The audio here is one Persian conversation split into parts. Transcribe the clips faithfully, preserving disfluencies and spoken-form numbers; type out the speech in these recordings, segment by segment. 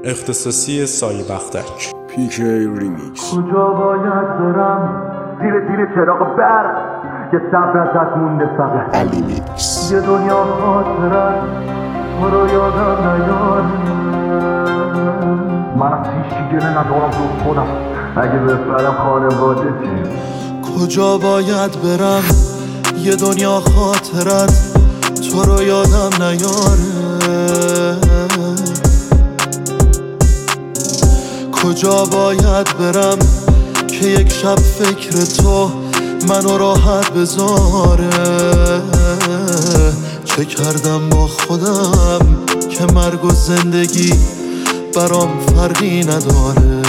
اختصاصی سایه بختک پیکی ریمیکس. کجا باید برم زیر زیر چراغ برق که صبر ازت مونده فقط علی میکس. یه دنیا خاطرت تو رو یادم نیار. من از هیچی گله ندارم جز خودم، اگه بفرم خانواده چی؟ کجا باید برم یه دنیا خاطرت تو رو یادم نیاره. کجا باید برم که یک شب فکر تو منو راحت بذاره. چه کردم با خودم که مرگ و زندگی برام فرقی نداره.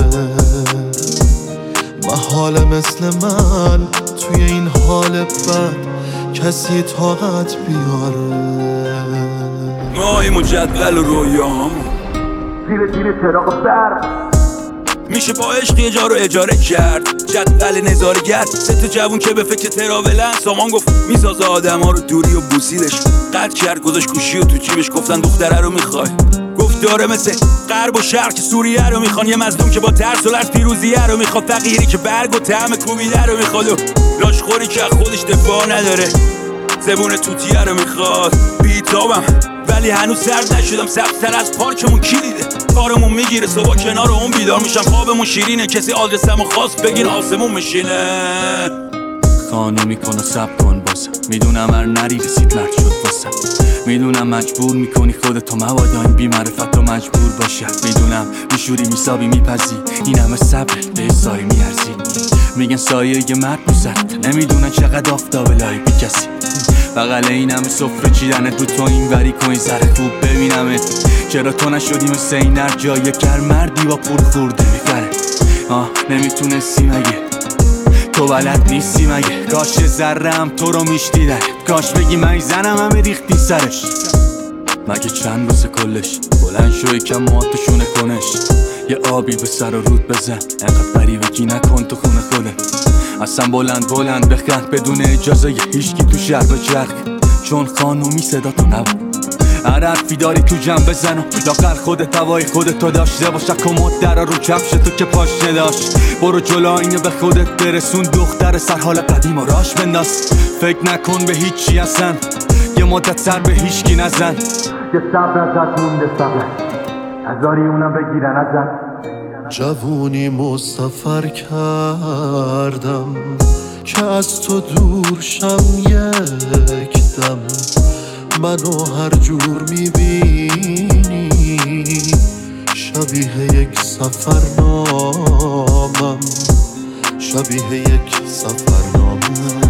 محاله مثل من توی این حال بد کسی طاقت بیاره. ماهیم و جدول و رویامون زیر زیر چراغ برق میشه با عشق یه جا رو اجاره کرد. جدول نظارگر سه تا جوون که به فکر تراولن. سامان گفت میسازه آدم ها رو دوری و بوسیدش. قد کرد گذاشت گوشی و تو جیبش. گفتن دختره رو میخوای؟ گفت داره مثل غرب و شرق که سوریه رو میخوان. یه مظلوم که با ترس و لرز پیروزیه رو میخواد. فقیری که برگ و طعم کوبیده رو میخواد و لاشخوری که خودش دفاع نداره. زبون توتیه رو میخواد. بیتابم ولی هنوز سرد نشدم. سبزتر از پارکمون کی دیده؟ کارمون میگیره صبح کنار اون بیدار میشم. خوابمون شیرینه کسی آدرسمو خواست بگین آسمون میشینه. خانه میکنه سب کن باسم. میدونم هر نری رسید مرد شد باسم. میدونم مجبور میکنی خودتو مبادا این بی معرفت رو مجبور باشه. میدونم میشوری میسابی میپزی این همه صبر به ساری میارزی. میگن سایه یه مرد بوزد نمیدونن چقدر آفتاب لای بی کسی. بغل این همه سفره چیدنت رو تو این وری کنی ذره خوب ببینمت. چرا تو نشدی مثل این هر جای کر مردی با پول خورده میخره. آه نمیتونستی مگه تو بلد نیستی مگه؟ کاش ذرم تو رو میشتیدن. کاش بگی من زنم همه ریختی سرش. مگه چند روز کلش بلند شو یکم مواتشونه کنش. یه آبی به سر و رود بزن انقدر غریبگی نکن تو خونه خودت. اصلا بلند بلند بخند بدون اجازه یه هیچکی تو شهر بچرخ. چون خانومی صدا تو نبود هر حرفی داری تو جمع بزن و لاغر خودت هوای خودتو داشته باشه. کمد درا رو کفش تو که پاش نداشت. برو جلو اینو به خودت برسون. دختر سر حال قدیم و راش بنداز. فکر نکن به هیچی اصلا یه مدت سر به هیچکی نزن. یه صبر ازت مونده فقط هزاری اونم بگیرن ازت. جوونی مسافر کردم که از تو دور شم یک دم. منو هر جور میبینی شبیه یک سفرنامم. شبیه یک سفرنامم.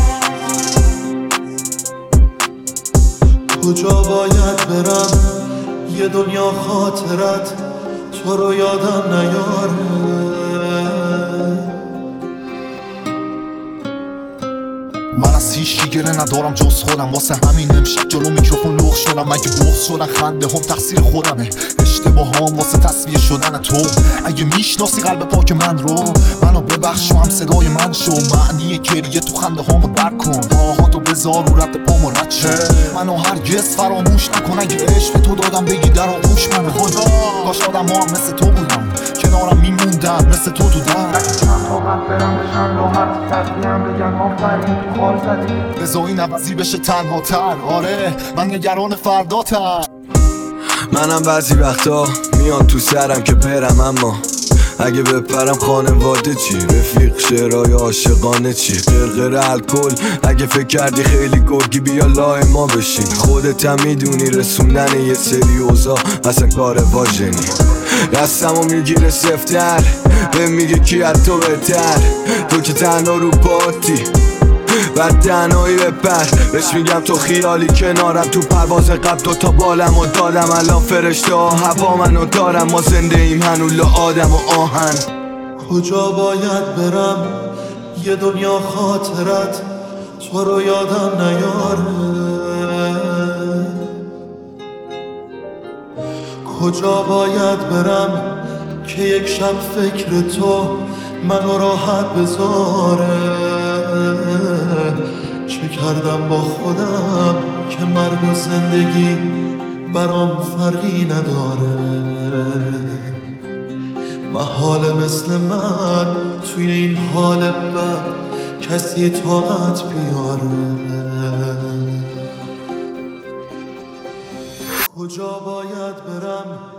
کجا باید برم یه دنیا خاطرت تو رو یادم نیاره. من از هیچی گله ندارم جز خودم. واسه همین امشب جلو میکروفون لخ شدم. اگه بغض شدن خنده هم تقصیر خودمه. اشتباه هم واسه تصویه شدن تو. اگه میشناسی قلب پاک من رو منو ببخش و هم صدای من شو. معنی گریه تو خنده هامو درک کن. راهاتو بذار و رد پامو رد شو. منو هرگز فراموش نکن. اگه عشق تو دادم بگی در آغوش من. خدا کاش آدم ها هم مثل تو بودم کنارم میموندن مثل تو تو در. چند طاقت برم بشن راحت تقدیم بگن آفرین تو خال زدی. بذار این عوضی بشه تنها تر. آره من نگران فردا تر. منم بعضی وقتا میان تو سرم که برم اما اگه بپرم خانواده چی؟ رفیق شعرهای عاشقانه چی؟ قرقر الکل اگه فکر کردی خیلی گرگی بیا لای ما بشین. خودت هم میدونی رسوندن یه سری اوضاع اصلا کار واژنی. دستمو میگیره سفتر به میگه کی از تو بهتر. تو که تنها رو پاتی بعد تنهایی بپر. بهش میگم تو خیالی کنارم. تو پرواز قبل دوتا بالم و دادم. الان فرشته ها هوا منو دارم. ما زنده ایم هنوز آدم و آهن. کجا باید برم یه دنیا خاطرت تو رو یادم نیاره. کجا باید برم که یک شب فکر تو منو راحت بذاره. چه کردم با خودم که مرگ و زندگی برام فرقی نداره محال مثل من توی این حال بد کسی طاقت بیاره کجا باید برم